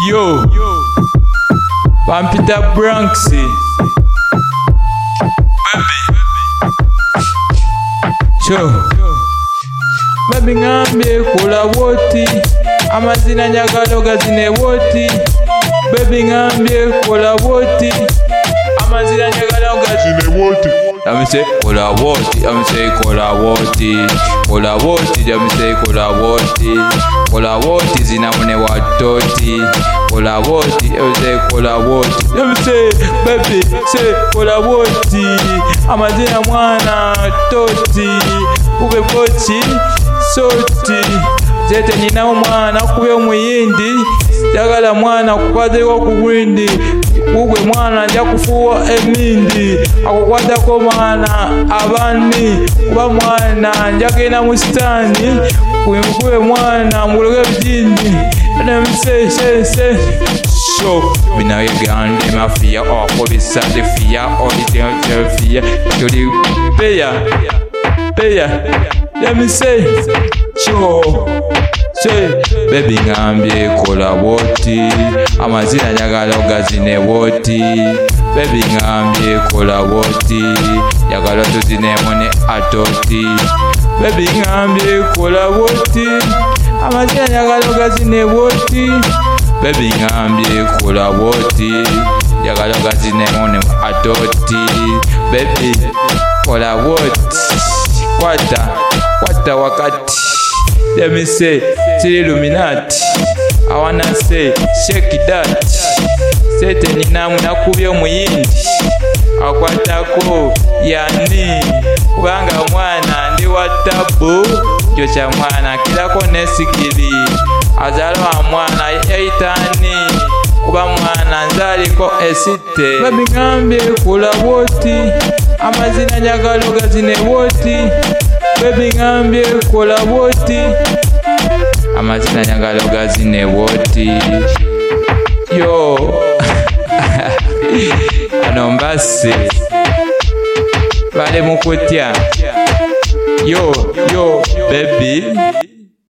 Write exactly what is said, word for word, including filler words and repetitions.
Yo, Pampita Bronx. Cho, baby ngambye kola woti, amazina njagala gazine woti. Baby ngambye kola woti, amazina njagala gazine woti. I'm say kola woti, I'm say kola woti, kola woti, I'm say kola woti, kola woti zina mune watoti, kola woti, I'm say kola woti, I'm say baby say kola woti, amazina mwana toti, ube pochi soti, zete nina mwana kube muyindi, jagala mwana kukwate kwa kuwindi. Ugwe mwana nja kufuwa emindi akukwata ko mwana abani kuba mwana nja kena mustani kuwe mwana muloge bidindi na mse se se so bina yegande mafia oko bisade fia odi de fia jodi peya peya ya mse so say baby ngambye kola woti, amazina njagala gazine woti. Baby ngambye kola woti, njagala tuzine mune atoti. Baby ngambye kola woti, amazina njagala gazine woti. Baby ngambye kola woti, njagala gazine mune atoti. Baby kola woti, kwata kwata wakati. Let me say, till Illuminati. I wanna say, shake that. Sete nina munakubyo muyindi. Akwatako yani kubanga mwana ndi watabu kyo cha mwana kilako nesigiri azalwa mwana eitani kuba mwana nzaliko esite. Baby ngambye kola woti, amazina njagala gazine woti. Baby ngambye kola woti, amazina njagala gazine woti. Yo ano mbase bale mukutya. Yo yo baby